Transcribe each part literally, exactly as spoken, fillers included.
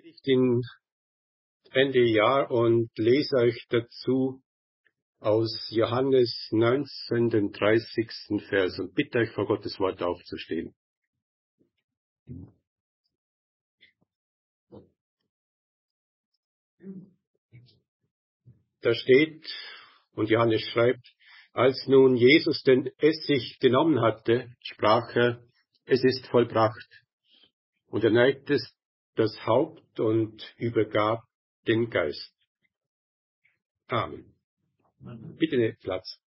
Ich bin Ende Jahr und lese euch dazu aus Johannes neunzehn, den dreißigsten Vers und bitte euch vor Gottes Wort aufzustehen. Da steht, und Johannes schreibt, als nun Jesus den Essig genommen hatte, sprach er, es ist vollbracht. Und er neigte das Haupt und übergab den Geist. Amen. Bitte nehmt Platz.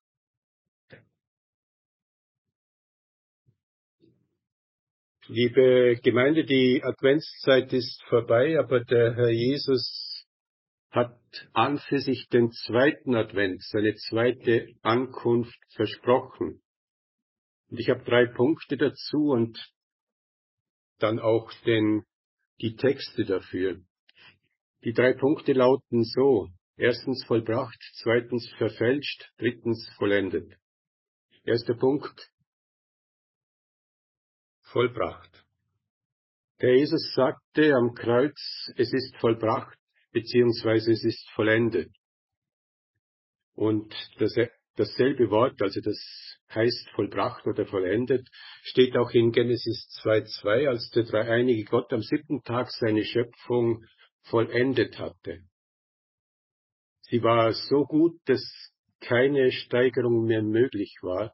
Liebe Gemeinde, die Adventszeit ist vorbei, aber der Herr Jesus hat an für sich den zweiten Advent, seine zweite Ankunft versprochen. Und ich habe drei Punkte dazu und dann auch den, die Texte dafür. Die drei Punkte lauten so: Erstens vollbracht, zweitens verfälscht, drittens vollendet. Erster Punkt, vollbracht. Der Jesus sagte am Kreuz, es ist vollbracht, beziehungsweise es ist vollendet. Und das, dasselbe Wort, also das heißt vollbracht oder vollendet, steht auch in Genesis zwei zwei, als der dreieinige Gott am siebten Tag seine Schöpfung vollendet hatte. Sie war so gut, dass keine Steigerung mehr möglich war.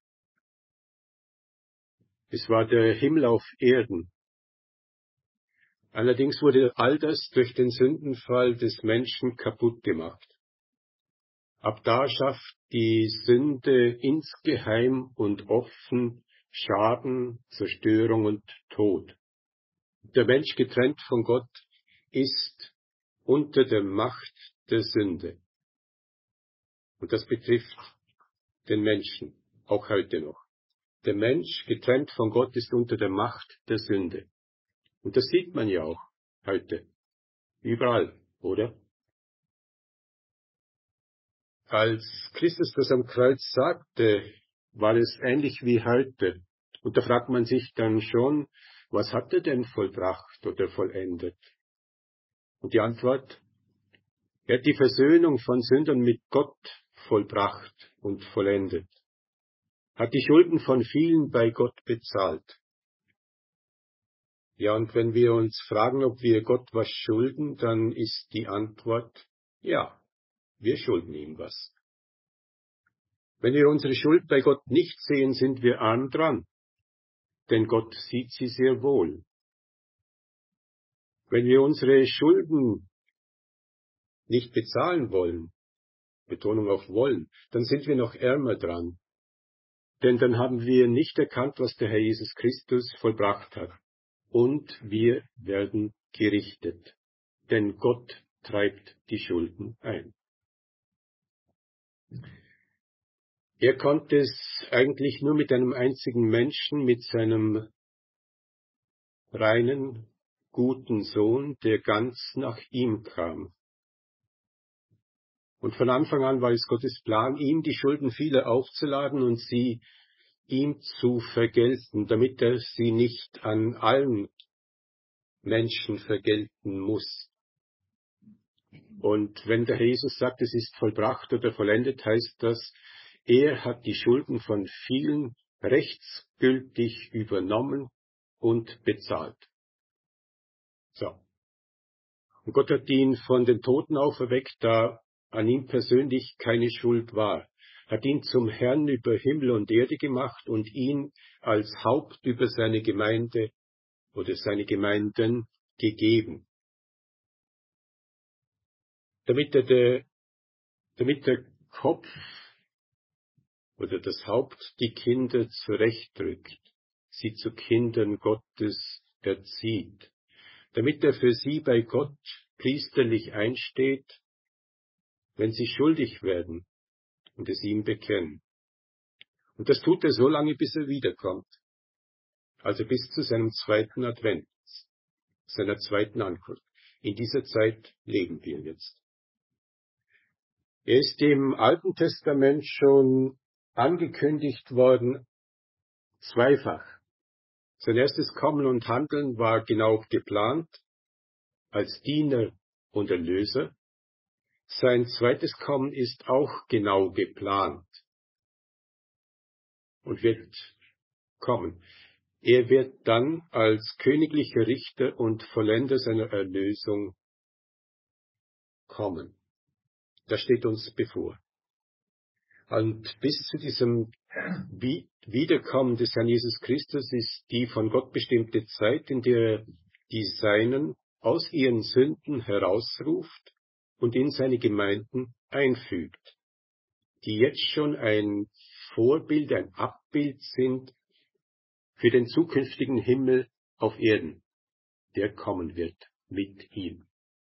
Es war der Himmel auf Erden. Allerdings wurde all das durch den Sündenfall des Menschen kaputt gemacht. Ab da schafft die Sünde insgeheim und offen Schaden, Zerstörung und Tod. Der Mensch, getrennt von Gott, ist unter der Macht der Sünde. Und das betrifft den Menschen, auch heute noch. Der Mensch, getrennt von Gott, ist unter der Macht der Sünde. Und das sieht man ja auch heute. Überall, oder? Als Christus das am Kreuz sagte, war es ähnlich wie heute. Und da fragt man sich dann schon, was hat er denn vollbracht oder vollendet? Und die Antwort, er hat die Versöhnung von Sündern mit Gott vollbracht und vollendet. Hat die Schulden von vielen bei Gott bezahlt. Ja, und wenn wir uns fragen, ob wir Gott was schulden, dann ist die Antwort, ja, wir schulden ihm was. Wenn wir unsere Schuld bei Gott nicht sehen, sind wir arm dran, denn Gott sieht sie sehr wohl. Wenn wir unsere Schulden nicht bezahlen wollen, Betonung auf wollen, dann sind wir noch ärmer dran, denn dann haben wir nicht erkannt, was der Herr Jesus Christus vollbracht hat. Und wir werden gerichtet, denn Gott treibt die Schulden ein. Er konnte es eigentlich nur mit einem einzigen Menschen, mit seinem reinen, guten Sohn, der ganz nach ihm kam. Und von Anfang an war es Gottes Plan, ihm die Schulden vieler aufzuladen und sie ihm zu vergelten, damit er sie nicht an allen Menschen vergelten muss. Und wenn der Herr Jesus sagt, es ist vollbracht oder vollendet, heißt das, er hat die Schulden von vielen rechtsgültig übernommen und bezahlt. So. Und Gott hat ihn von den Toten auferweckt, da an ihm persönlich keine Schuld war, hat ihn zum Herrn über Himmel und Erde gemacht und ihn als Haupt über seine Gemeinde oder seine Gemeinden gegeben. Damit er der, damit der Kopf oder das Haupt die Kinder zurechtrückt, sie zu Kindern Gottes erzieht, damit er für sie bei Gott priesterlich einsteht, wenn sie schuldig werden und es ihm bekennen. Und das tut er so lange, bis er wiederkommt, also bis zu seinem zweiten Advent, seiner zweiten Ankunft. In dieser Zeit leben wir jetzt. Er ist im Alten Testament schon angekündigt worden, zweifach. Sein erstes Kommen und Handeln war genau geplant. als Diener und Erlöser. Sein zweites Kommen ist auch genau geplant und wird kommen. Er wird dann als königlicher Richter und Vollender seiner Erlösung kommen. Das steht uns bevor. Und bis zu diesem Wiederkommen des Herrn Jesus Christus ist die von Gott bestimmte Zeit, in der die Seinen aus ihren Sünden herausruft und in seine Gemeinden einfügt, die jetzt schon ein Vorbild, ein Abbild sind für den zukünftigen Himmel auf Erden, der kommen wird mit ihm.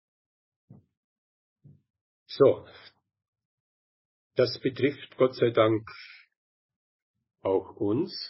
So, das betrifft Gott sei Dank auch uns.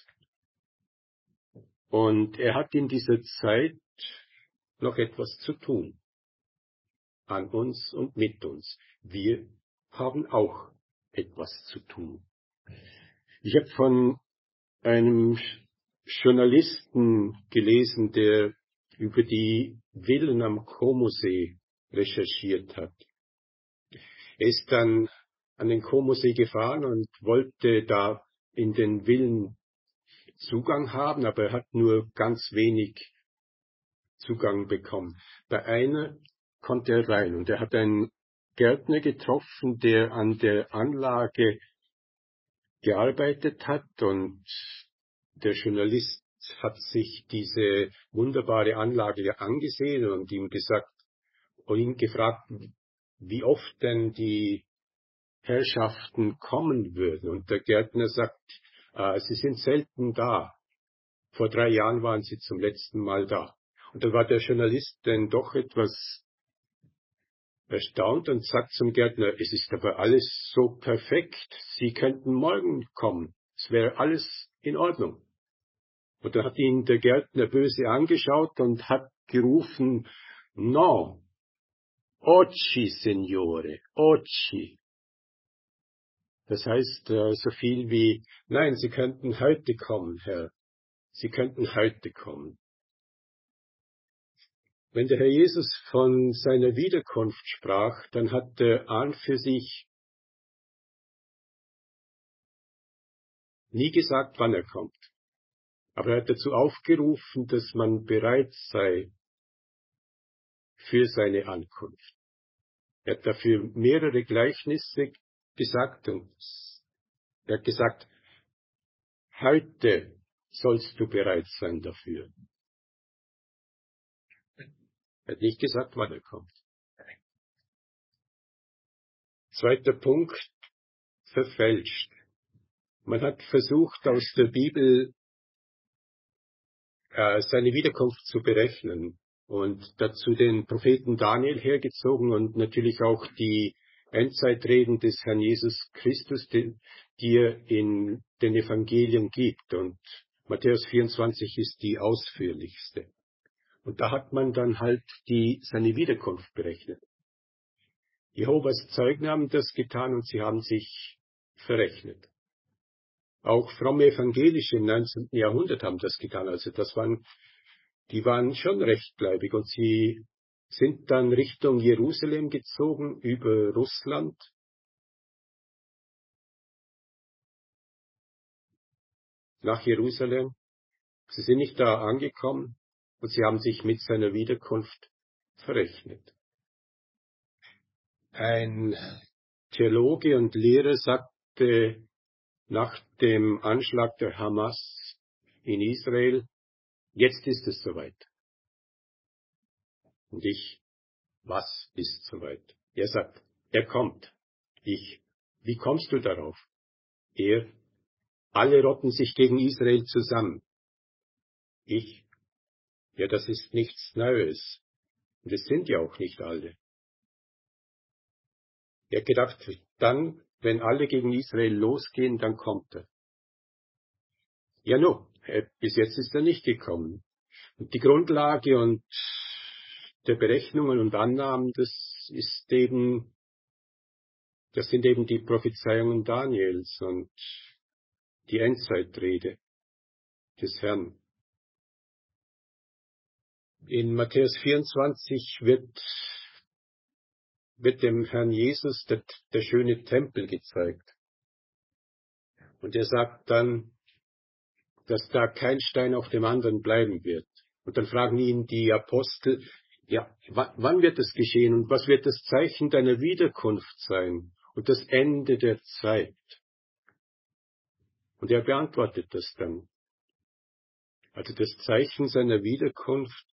Und er hat in dieser Zeit noch etwas zu tun. An uns und mit uns. Wir haben auch etwas zu tun. Ich habe von einem Journalisten gelesen, der über die Villen am Comosee recherchiert hat. Er ist dann an den Comosee gefahren und wollte da in den Villen Zugang haben, aber er hat nur ganz wenig Zugang bekommen. Bei einer konnte er rein und er hat einen Gärtner getroffen, der an der Anlage gearbeitet hat, und der Journalist hat sich diese wunderbare Anlage angesehen und ihm gesagt und ihn gefragt, wie oft denn die Herrschaften kommen würden. Und der Gärtner sagt, äh, sie sind selten da. Vor drei Jahren waren sie zum letzten Mal da. Und dann war der Journalist dann doch etwas erstaunt und sagt zum Gärtner, es ist aber alles so perfekt, Sie könnten morgen kommen, es wäre alles in Ordnung. Und dann hat ihn der Gärtner böse angeschaut und hat gerufen, no, oggi, Signore, oggi. Das heißt äh, so viel wie, nein, Sie könnten heute kommen, Herr, Sie könnten heute kommen. Wenn der Herr Jesus von seiner Wiederkunft sprach, dann hat er an für sich nie gesagt, wann er kommt. Aber er hat dazu aufgerufen, dass man bereit sei für seine Ankunft. Er hat dafür mehrere Gleichnisse gesagt und er hat gesagt, heute sollst du bereit sein dafür. Er hat nicht gesagt, wann er kommt. Zweiter Punkt, verfälscht. Man hat versucht, aus der Bibel äh, seine Wiederkunft zu berechnen und dazu den Propheten Daniel hergezogen und natürlich auch die Endzeitreden des Herrn Jesus Christus, die, die er in den Evangelien gibt. Und Matthäus vierundzwanzig ist die ausführlichste. Und da hat man dann halt die, seine Wiederkunft berechnet. Jehovas Zeugen haben das getan und sie haben sich verrechnet. Auch fromme Evangelische im neunzehnten Jahrhundert haben das getan. Also das waren, die waren schon rechtgläubig und sie sind dann Richtung Jerusalem gezogen, über Russland. Nach Jerusalem. Sie sind nicht da angekommen und sie haben sich mit seiner Wiederkunft verrechnet. Ein Theologe und Lehrer sagte nach dem Anschlag der Hamas in Israel, jetzt ist es soweit. Und ich, was ist soweit? Er sagt, er kommt. Ich, wie kommst du darauf? Er, alle rotten sich gegen Israel zusammen. Ich, ja, das ist nichts Neues. Und es sind ja auch nicht alle. Er hat gedacht, dann, wenn alle gegen Israel losgehen, dann kommt er. Ja, no, bis jetzt ist er nicht gekommen. Und die Grundlage und der Berechnungen und Annahmen, das ist eben, das sind eben die Prophezeiungen Daniels und die Endzeitrede des Herrn. In Matthäus vierundzwanzig wird, wird dem Herrn Jesus der, der schöne Tempel gezeigt. Und er sagt dann, dass da kein Stein auf dem anderen bleiben wird. Und dann fragen ihn die Apostel, ja, wann wird das geschehen und was wird das Zeichen deiner Wiederkunft sein und das Ende der Zeit? Und er beantwortet das dann. Also das Zeichen seiner Wiederkunft,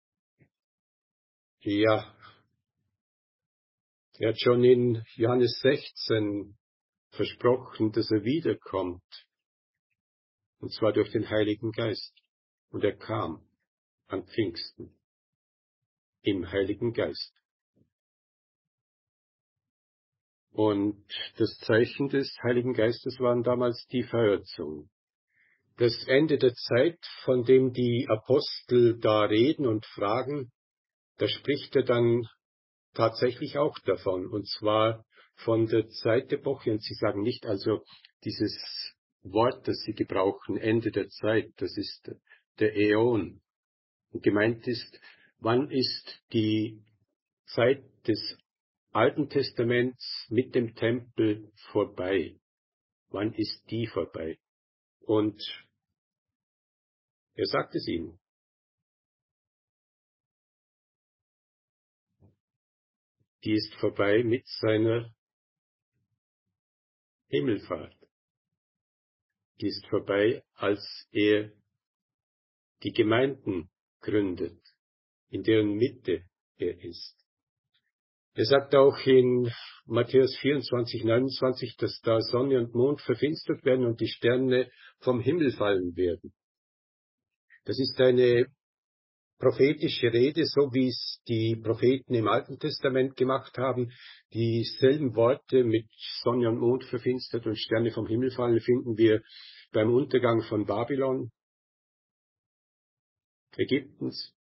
ja, er hat schon in Johannes sechzehn versprochen, dass er wiederkommt. Und zwar durch den Heiligen Geist. Und er kam an Pfingsten im Heiligen Geist. Und das Zeichen des Heiligen Geistes waren damals die Feuerzungen. Das Ende der Zeit, von dem die Apostel da reden und fragen, da spricht er dann tatsächlich auch davon. Und zwar von der Zeitepoche. Und sie sagen nicht also dieses Wort, das sie gebrauchen, Ende der Zeit, das ist der Äon. Und gemeint ist, wann ist die Zeit des Alten Testaments mit dem Tempel vorbei? Wann ist die vorbei? Und er sagt es ihnen. Die ist vorbei mit seiner Himmelfahrt. Die ist vorbei, als er die Gemeinden gründet, in deren Mitte er ist. Er sagt auch in Matthäus vierundzwanzig, neunundzwanzig, dass da Sonne und Mond verfinstert werden und die Sterne vom Himmel fallen werden. Das ist eine prophetische Rede, so wie es die Propheten im Alten Testament gemacht haben. Dieselben Worte mit Sonne und Mond verfinstert und Sterne vom Himmel fallen finden wir beim Untergang von Babylon, Ägyptens.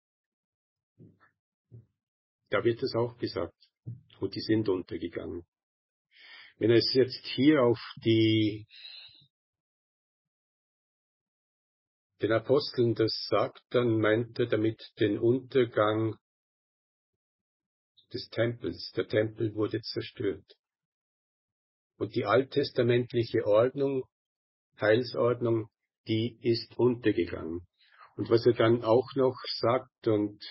Da wird es auch gesagt. Und die sind untergegangen. Wenn er es jetzt hier auf die, den Aposteln das sagt, dann meint er damit den Untergang des Tempels. Der Tempel wurde zerstört. Und die alttestamentliche Ordnung, Heilsordnung, die ist untergegangen. Und was er dann auch noch sagt und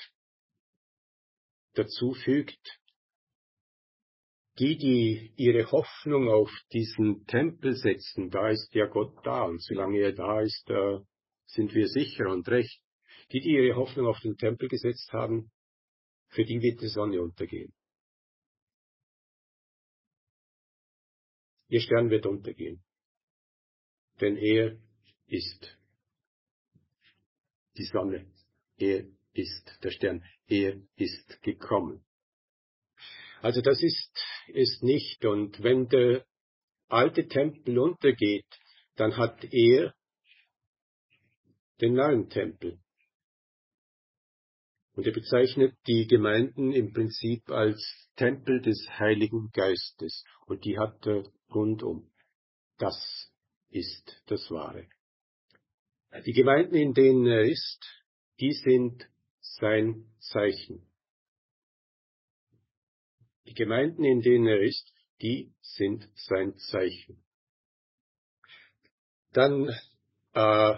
dazu fügt, die, die ihre Hoffnung auf diesen Tempel setzen, da ist ja Gott da. Und solange er da ist, da sind wir sicher und recht. Die, die ihre Hoffnung auf den Tempel gesetzt haben, für die wird die Sonne untergehen. Ihr Stern wird untergehen. Denn er ist die Sonne. Er ist der Stern. Er ist gekommen. Also das ist es nicht. Und wenn der alte Tempel untergeht, dann hat er den neuen Tempel. Und er bezeichnet die Gemeinden im Prinzip als Tempel des Heiligen Geistes. Und die hat er rundum. Das ist das Wahre. Die Gemeinden, in denen er ist, die sind sein Zeichen. Die Gemeinden, in denen er ist, die sind sein Zeichen. Dann äh,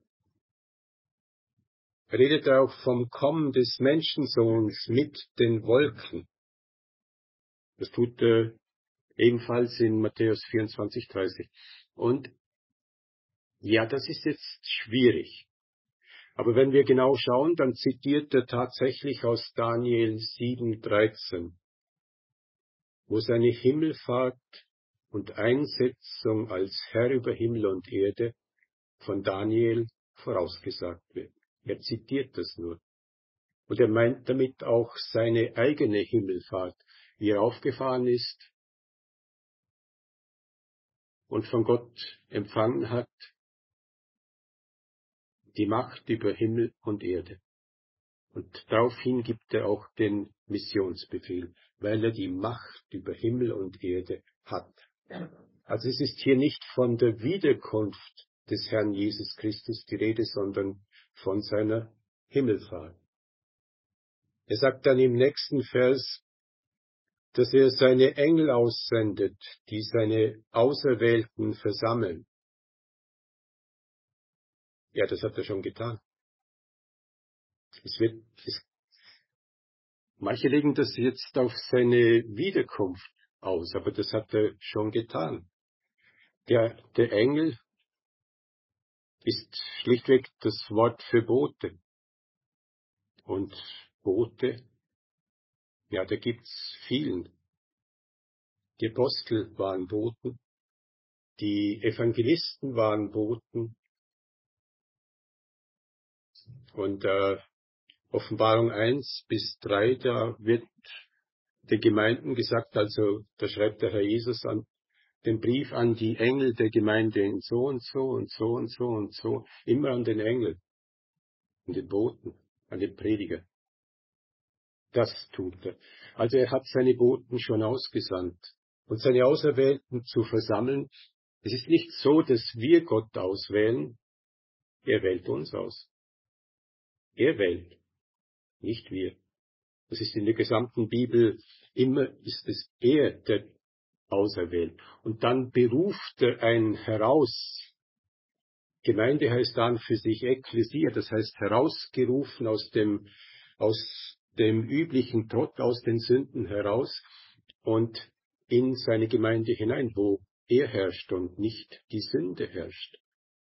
redet er auch vom Kommen des Menschensohns mit den Wolken. Das tut er ebenfalls in Matthäus vierundzwanzig, dreißig. Und ja, das ist jetzt schwierig. Aber wenn wir genau schauen, dann zitiert er tatsächlich aus Daniel sieben, dreizehn, wo seine Himmelfahrt und Einsetzung als Herr über Himmel und Erde von Daniel vorausgesagt wird. Er zitiert das nur. Und er meint damit auch seine eigene Himmelfahrt, wie er aufgefahren ist und von Gott empfangen hat, die Macht über Himmel und Erde. Und daraufhin gibt er auch den Missionsbefehl, weil er die Macht über Himmel und Erde hat. Also es ist hier nicht von der Wiederkunft des Herrn Jesus Christus die Rede, sondern von seiner Himmelfahrt. Er sagt dann im nächsten Vers, dass er seine Engel aussendet, die seine Auserwählten versammeln. Ja, das hat er schon getan. Es wird, es, manche legen das jetzt auf seine Wiederkunft aus, aber das hat er schon getan. Der, der Engel ist schlichtweg das Wort für Bote. Und Bote, ja, da gibt's vielen. Die Apostel waren Boten, die Evangelisten waren Boten und äh, Offenbarung eins bis drei, da wird den Gemeinden gesagt, also da schreibt der Herr Jesus an den Brief an die Engel der Gemeinde in so und so und so und so und so, immer an den Engel, an den Boten, an den Prediger. Das tut er. Also er hat seine Boten schon ausgesandt. Und seine Auserwählten zu versammeln, es ist nicht so, dass wir Gott auswählen, er wählt uns aus. Er wählt, nicht wir. Das ist in der gesamten Bibel immer, ist es er, der auserwählt. Und dann beruft er einen heraus. Gemeinde heißt dann für sich Ekklesia, das heißt herausgerufen aus dem, aus dem üblichen Trott, aus den Sünden heraus und in seine Gemeinde hinein, wo er herrscht und nicht die Sünde herrscht.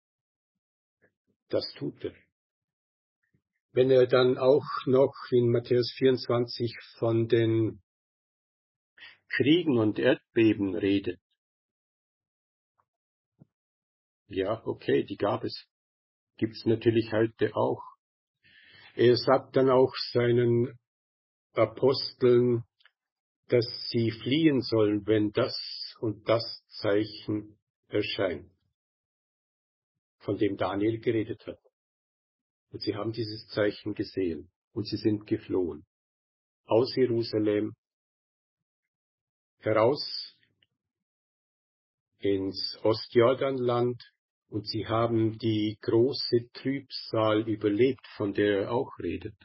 Das tut er. Wenn er dann auch noch in Matthäus vierundzwanzig von den Kriegen und Erdbeben redet, ja, okay, die gab es. Gibt's natürlich heute auch. Er sagt dann auch seinen Aposteln, dass sie fliehen sollen, wenn das und das Zeichen erscheint, von dem Daniel geredet hat. Und sie haben dieses Zeichen gesehen und sie sind geflohen. Aus Jerusalem heraus ins Ostjordanland und sie haben die große Trübsal überlebt, von der er auch redet.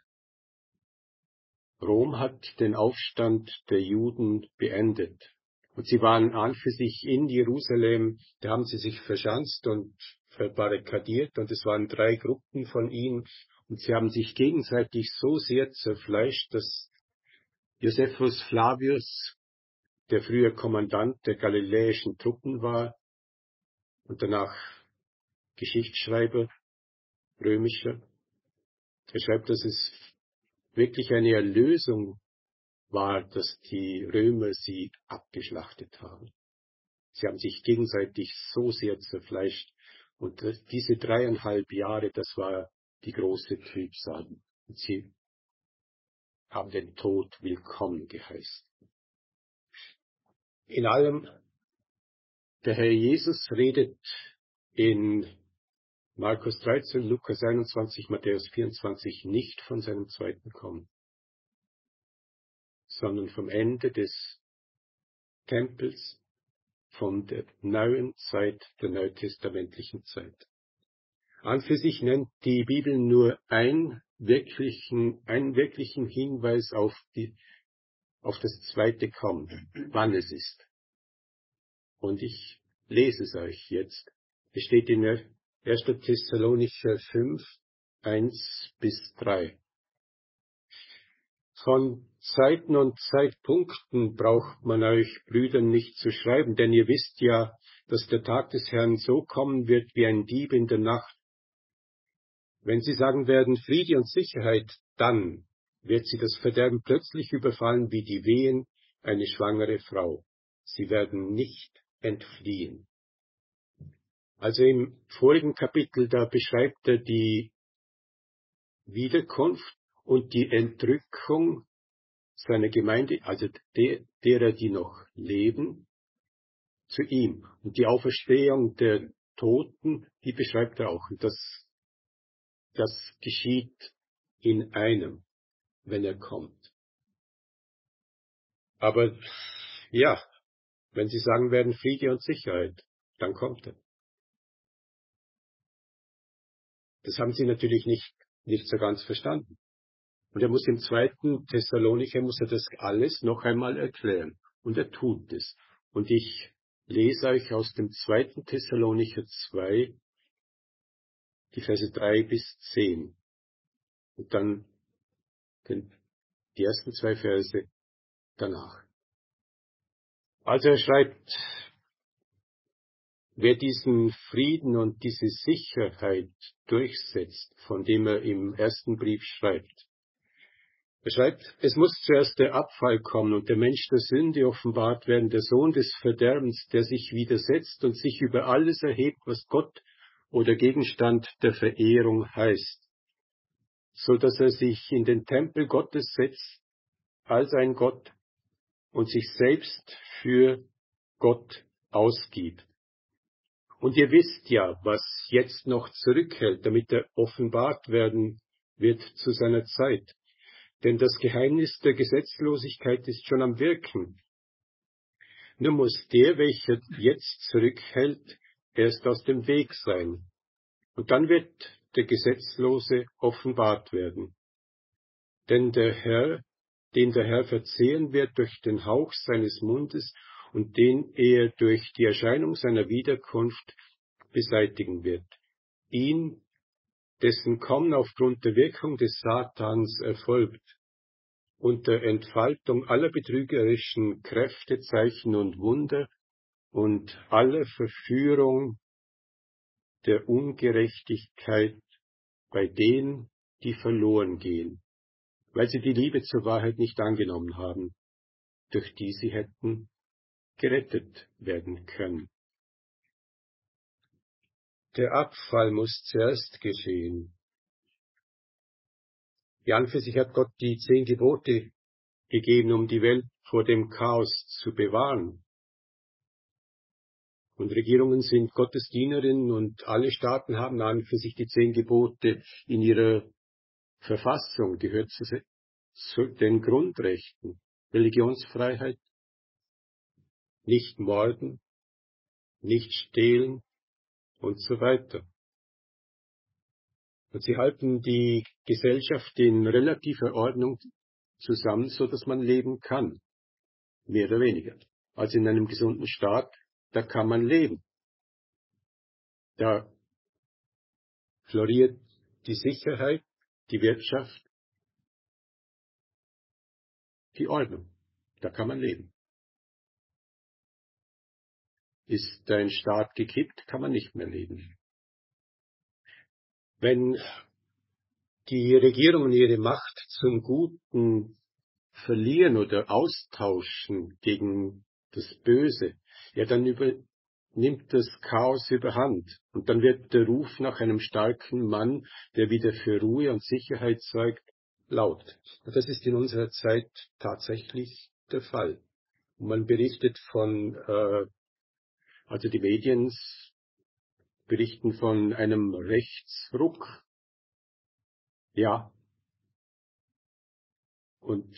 Rom hat den Aufstand der Juden beendet. Und sie waren an für sich in Jerusalem, da haben sie sich verschanzt und verbarrikadiert und es waren drei Gruppen von ihnen und sie haben sich gegenseitig so sehr zerfleischt, dass Josephus Flavius, der früher Kommandant der galiläischen Truppen war und danach Geschichtsschreiber, römischer, er schreibt, dass es wirklich eine Erlösung war, dass die Römer sie abgeschlachtet haben. Sie haben sich gegenseitig so sehr zerfleischt. Und diese dreieinhalb Jahre, das war die große Trübsal. Und sie haben den Tod willkommen geheißen. In allem, der Herr Jesus redet in Markus dreizehn, Lukas einundzwanzig, Matthäus vierundzwanzig nicht von seinem zweiten Kommen, sondern vom Ende des Tempels, von der neuen Zeit, der neutestamentlichen Zeit. An für sich nennt die Bibel nur einen wirklichen, einen wirklichen Hinweis auf die, auf das zweite Kommen, wann es ist. Und ich lese es euch jetzt. Es steht in erster Thessalonicher fünf, eins bis drei. Von Zeiten und Zeitpunkten braucht man euch Brüdern nicht zu schreiben, denn ihr wisst ja, dass der Tag des Herrn so kommen wird wie ein Dieb in der Nacht. Wenn sie sagen werden Friede und Sicherheit, dann wird sie das Verderben plötzlich überfallen wie die Wehen eine schwangere Frau. Sie werden nicht entfliehen. Also im vorigen Kapitel, da beschreibt er die Wiederkunft und die Entrückung seiner Gemeinde, also der, derer, die noch leben, zu ihm. Und die Auferstehung der Toten, die beschreibt er auch. Und das, das geschieht in einem, wenn er kommt. Aber ja, wenn Sie sagen werden Friede und Sicherheit, dann kommt er. Das haben Sie natürlich nicht, nicht so ganz verstanden. Und er muss im zweiten Thessalonicher, muss er das alles noch einmal erklären. Und er tut es. Und ich lese euch aus dem zweiten Thessalonicher zwei, die Verse drei bis zehn. Und dann den, die ersten zwei Verse danach. Also er schreibt, wer diesen Frieden und diese Sicherheit durchsetzt, von dem er im ersten Brief schreibt. Er schreibt, es muss zuerst der Abfall kommen und der Mensch der Sünde offenbart werden, der Sohn des Verderbens, der sich widersetzt und sich über alles erhebt, was Gott oder Gegenstand der Verehrung heißt, so dass er sich in den Tempel Gottes setzt als ein Gott und sich selbst für Gott ausgibt. Und ihr wisst ja, was jetzt noch zurückhält, damit er offenbart werden wird zu seiner Zeit. Denn das Geheimnis der Gesetzlosigkeit ist schon am Wirken. Nur muss der, welcher jetzt zurückhält, erst aus dem Weg sein. Und dann wird der Gesetzlose offenbart werden. Denn der Herr, den der Herr verzehren wird durch den Hauch seines Mundes und den er durch die Erscheinung seiner Wiederkunft beseitigen wird. Ihn, dessen Kommen aufgrund der Wirkung des Satans erfolgt, unter Entfaltung aller betrügerischen Kräfte, Zeichen und Wunder und aller Verführung der Ungerechtigkeit bei denen, die verloren gehen, weil sie die Liebe zur Wahrheit nicht angenommen haben, durch die sie hätten gerettet werden können. Der Abfall muss zuerst geschehen. Ja, an für sich hat Gott die zehn Gebote gegeben, um die Welt vor dem Chaos zu bewahren. Und Regierungen sind Gottes Dienerinnen und alle Staaten haben an für sich die zehn Gebote in ihrer Verfassung, gehört zu, zu den Grundrechten. Religionsfreiheit, nicht morden, nicht stehlen und so weiter. Und sie halten die Gesellschaft in relativer Ordnung zusammen, so dass man leben kann. Mehr oder weniger. Also in einem gesunden Staat, da kann man leben. Da floriert die Sicherheit, die Wirtschaft, die Ordnung. Da kann man leben. Ist ein Staat gekippt, kann man nicht mehr leben. Wenn die Regierungen ihre Macht zum Guten verlieren oder austauschen gegen das Böse, ja, dann übernimmt das Chaos überhand. Und dann wird der Ruf nach einem starken Mann, der wieder für Ruhe und Sicherheit sorgt, laut. Und das ist in unserer Zeit tatsächlich der Fall. Und man berichtet von, äh, also die Medien berichten von einem Rechtsruck. Ja. Und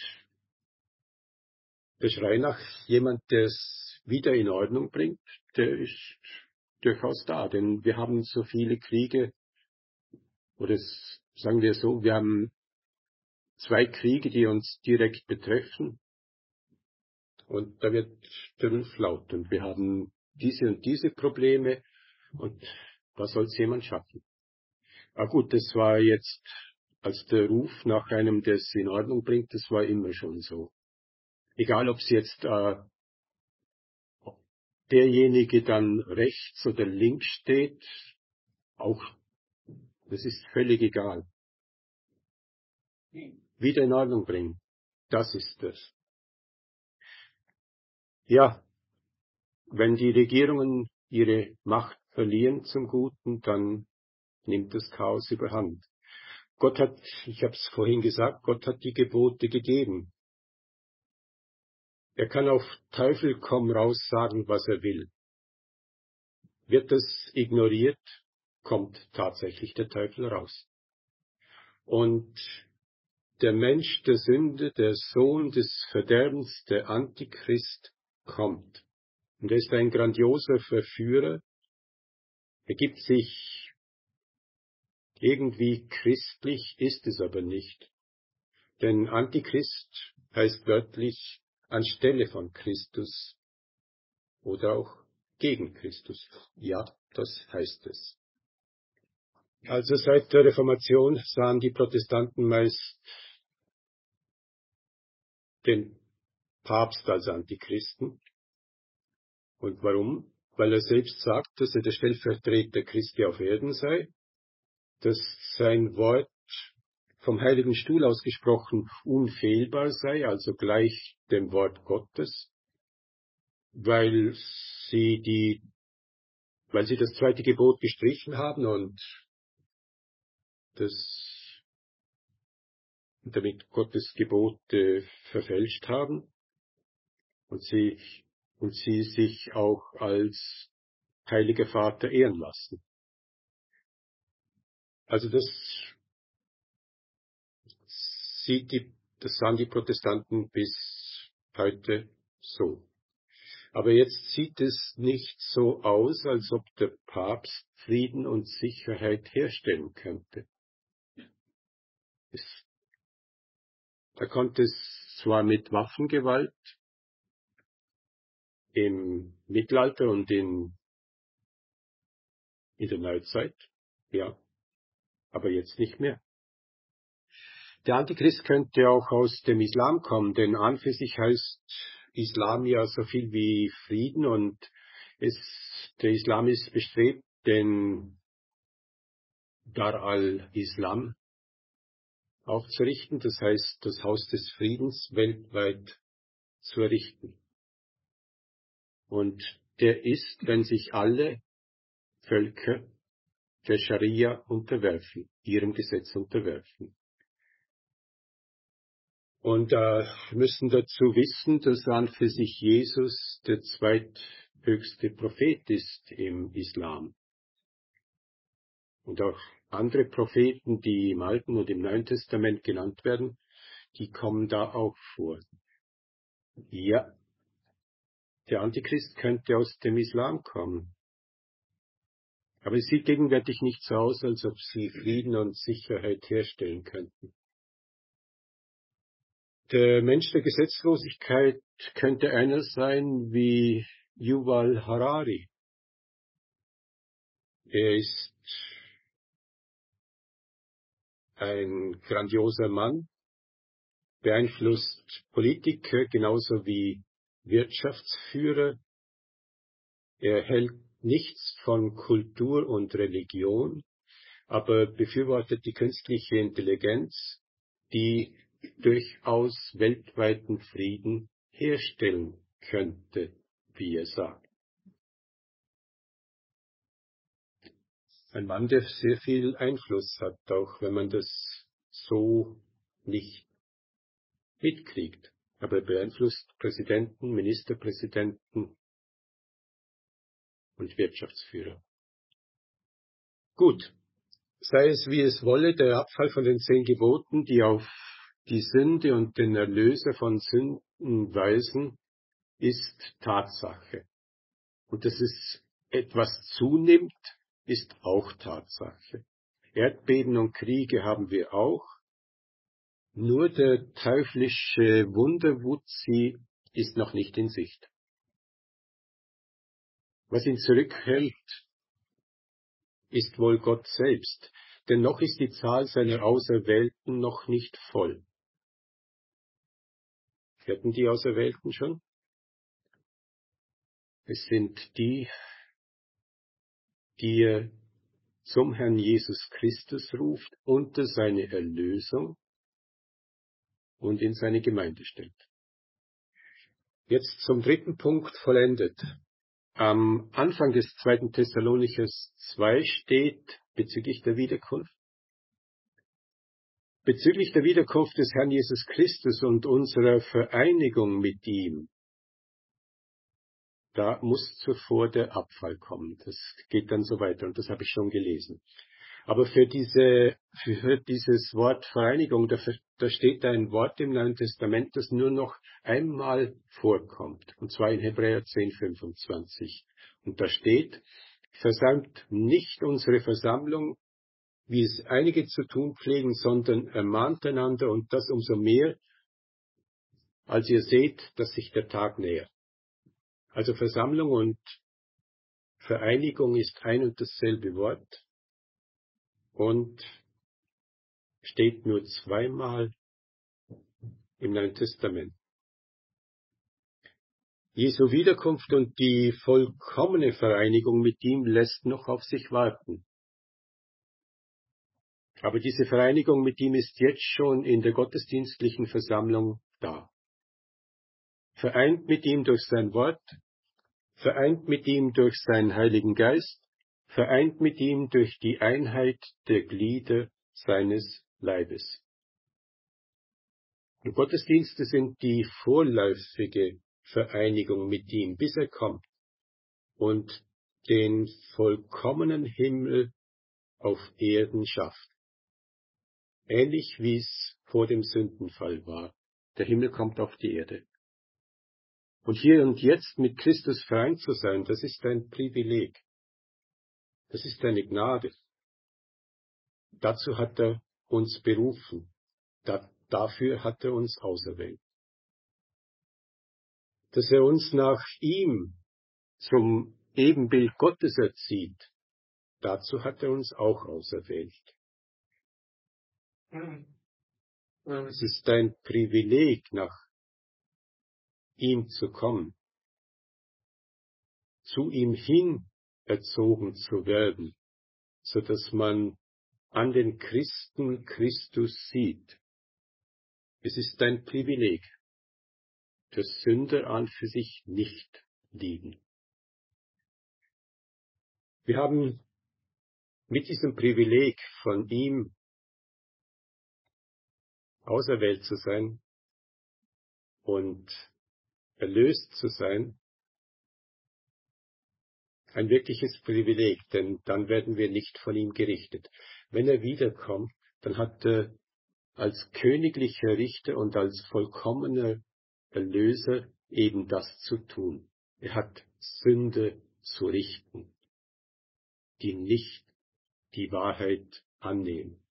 der Schrei nach jemand, der es wieder in Ordnung bringt, der ist durchaus da. Denn wir haben so viele Kriege, oder es, sagen wir so, wir haben zwei Kriege, die uns direkt betreffen. Und da wird der Ruf laut. Und wir haben diese und diese Probleme. Und was soll es jemand schaffen? Ah gut, das war jetzt, als der Ruf nach einem, der es in Ordnung bringt, das war immer schon so. Egal, ob es jetzt äh, derjenige dann rechts oder links steht, auch, das ist völlig egal. Wieder in Ordnung bringen, das ist es. Ja, wenn die Regierungen ihre Macht verlieren zum Guten, dann nimmt das Chaos überhand. Gott hat, ich habe es vorhin gesagt, Gott hat die Gebote gegeben. Er kann auf Teufel komm raus sagen, was er will. Wird das ignoriert, kommt tatsächlich der Teufel raus. Und der Mensch der Sünde, der Sohn des Verderbens, der Antichrist, kommt. Und er ist ein grandioser Verführer. Er gibt sich irgendwie christlich, ist es aber nicht. Denn Antichrist heißt wörtlich anstelle von Christus oder auch gegen Christus. Ja, das heißt es. Also seit der Reformation sahen die Protestanten meist den Papst als Antichristen. Und warum? Weil er selbst sagt, dass er der Stellvertreter Christi auf Erden sei, dass sein Wort vom Heiligen Stuhl ausgesprochen unfehlbar sei, also gleich dem Wort Gottes, weil sie die, weil sie das zweite Gebot gestrichen haben und das, damit Gottes Gebote verfälscht haben und sie, und sie sich auch als Heiliger Vater ehren lassen. Also das sieht die, das sahen die Protestanten bis heute so. Aber jetzt sieht es nicht so aus, als ob der Papst Frieden und Sicherheit herstellen könnte. Es, er konnte es zwar mit Waffengewalt im Mittelalter und in, in der Neuzeit, ja, aber jetzt nicht mehr. Der Antichrist könnte auch aus dem Islam kommen, denn an für sich heißt Islam ja so viel wie Frieden und es, der Islam ist bestrebt, den Dar al-Islam aufzurichten, das heißt das Haus des Friedens weltweit zu errichten. Und der ist, wenn sich alle Völker der Scharia unterwerfen, ihrem Gesetz unterwerfen. Und äh, müssen dazu wissen, dass an für sich Jesus der zweithöchste Prophet ist im Islam. Und auch andere Propheten, die im Alten und im Neuen Testament genannt werden, die kommen da auch vor. Ja, der Antichrist könnte aus dem Islam kommen. Aber es sieht gegenwärtig nicht so aus, als ob sie Frieden und Sicherheit herstellen könnten. Der Mensch der Gesetzlosigkeit könnte einer sein wie Yuval Harari. Er ist ein grandioser Mann, beeinflusst Politiker genauso wie Wirtschaftsführer. Er hält nichts von Kultur und Religion, aber befürwortet die künstliche Intelligenz, die durchaus weltweiten Frieden herstellen könnte, wie er sagt. Ein Mann, der sehr viel Einfluss hat, auch wenn man das so nicht mitkriegt. Aber er beeinflusst Präsidenten, Ministerpräsidenten und Wirtschaftsführer. Gut, sei es wie es wolle, der Abfall von den zehn Geboten, die auf die Sünde und den Erlöser von Sünden weisen, ist Tatsache. Und dass es etwas zunimmt, ist auch Tatsache. Erdbeben und Kriege haben wir auch. Nur der teuflische Wunderwutzi ist noch nicht in Sicht. Was ihn zurückhält, ist wohl Gott selbst, denn noch ist die Zahl seiner Auserwählten noch nicht voll. Hatten die Auserwählten schon? Es sind die, die er zum Herrn Jesus Christus ruft, unter seine Erlösung und in seine Gemeinde stellt. Jetzt zum dritten Punkt vollendet. Am Anfang des zweiten Thessalonichers zwei steht bezüglich der Wiederkunft. Bezüglich der Wiederkunft des Herrn Jesus Christus und unserer Vereinigung mit ihm, da muss zuvor der Abfall kommen. Das geht dann so weiter und das habe ich schon gelesen. Aber für diese, für dieses Wort Vereinigung, da, da steht ein Wort im Neuen Testament, das nur noch einmal vorkommt. Und zwar in Hebräer zehn, fünfundzwanzig. Und da steht, versäumt nicht unsere Versammlung, wie es einige zu tun pflegen, sondern ermahnt einander und das umso mehr, als ihr seht, dass sich der Tag nähert. Also Versammlung und Vereinigung ist ein und dasselbe Wort und steht nur zweimal im Neuen Testament. Jesu Wiederkunft und die vollkommene Vereinigung mit ihm lässt noch auf sich warten. Aber diese Vereinigung mit ihm ist jetzt schon in der gottesdienstlichen Versammlung da. Vereint mit ihm durch sein Wort, vereint mit ihm durch seinen Heiligen Geist, vereint mit ihm durch die Einheit der Glieder seines Leibes. Und Gottesdienste sind die vorläufige Vereinigung mit ihm, bis er kommt und den vollkommenen Himmel auf Erden schafft. Ähnlich wie es vor dem Sündenfall war. Der Himmel kommt auf die Erde. Und hier und jetzt mit Christus vereint zu sein, das ist ein Privileg. Das ist eine Gnade. Dazu hat er uns berufen. Da, dafür hat er uns auserwählt. Dass er uns nach ihm zum Ebenbild Gottes erzieht, dazu hat er uns auch auserwählt. Es ist ein Privileg, nach ihm zu kommen, zu ihm hin erzogen zu werden, so dass man an den Christen Christus sieht. Es ist ein Privileg, das Sünder an für sich nicht lieben. Wir haben mit diesem Privileg, von ihm auserwählt zu sein und erlöst zu sein, ein wirkliches Privileg, denn dann werden wir nicht von ihm gerichtet. Wenn er wiederkommt, dann hat er als königlicher Richter und als vollkommener Erlöser eben das zu tun. Er hat Sünde zu richten, die nicht die Wahrheit annehmen,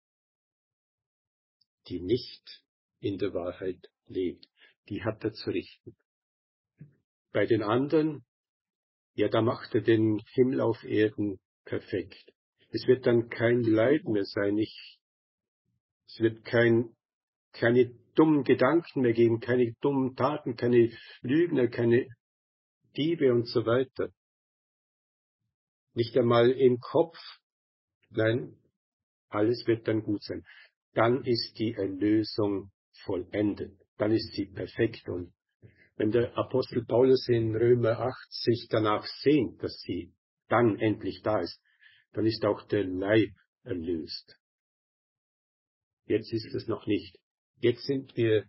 die nicht in der Wahrheit lebt. Die hat er zu richten. Bei den anderen, ja, da macht er den Himmel auf Erden perfekt. Es wird dann kein Leid mehr sein. Ich, es wird kein, keine dummen Gedanken mehr geben, keine dummen Taten, keine Lügner, keine Diebe und so weiter. Nicht einmal im Kopf. Nein, alles wird dann gut sein. Dann ist die Erlösung vollendet. Dann ist sie perfekt. Und wenn der Apostel Paulus in Römer acht sich danach sehnt, dass sie dann endlich da ist, dann ist auch der Leib erlöst. Jetzt ist es noch nicht. Jetzt sind wir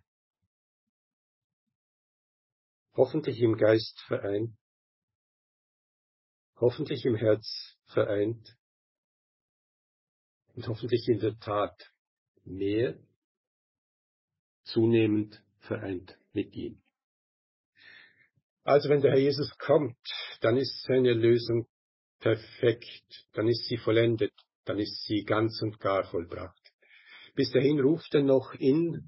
hoffentlich im Geist vereint, hoffentlich im Herz vereint und hoffentlich in der Tat mehr zunehmend vereint mit ihm. Also wenn der Herr Jesus kommt, dann ist seine Lösung perfekt, dann ist sie vollendet, dann ist sie ganz und gar vollbracht. Bis dahin ruft er noch in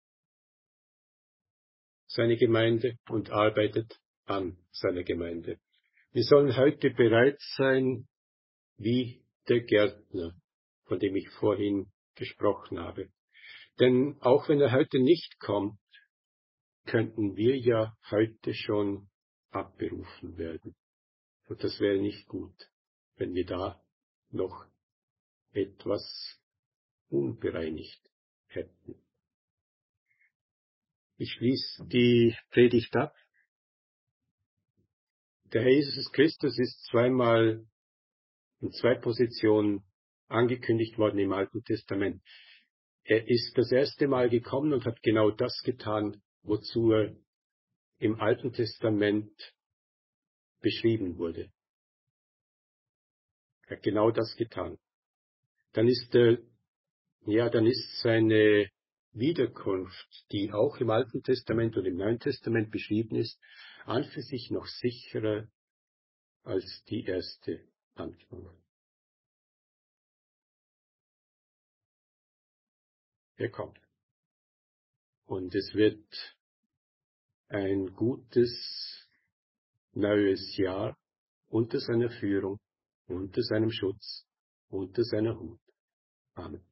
seine Gemeinde und arbeitet an seiner Gemeinde. Wir sollen heute bereit sein, wie der Gärtner, von dem ich vorhin gesprochen habe. Denn auch wenn er heute nicht kommt, könnten wir ja heute schon abberufen werden. Und das wäre nicht gut, wenn wir da noch etwas unbereinigt hätten. Ich schließe die Predigt ab. Der Herr Jesus Christus ist zweimal in zwei Positionen angekündigt worden im Alten Testament. Er ist das erste Mal gekommen und hat genau das getan, wozu er im Alten Testament beschrieben wurde. Er hat genau das getan. Dann ist er, ja, dann ist seine Wiederkunft, die auch im Alten Testament und im Neuen Testament beschrieben ist, an für sich noch sicherer als die erste Ankunft. der kommt. Und es wird ein gutes neues Jahr unter seiner Führung, unter seinem Schutz, unter seiner Hut. Amen.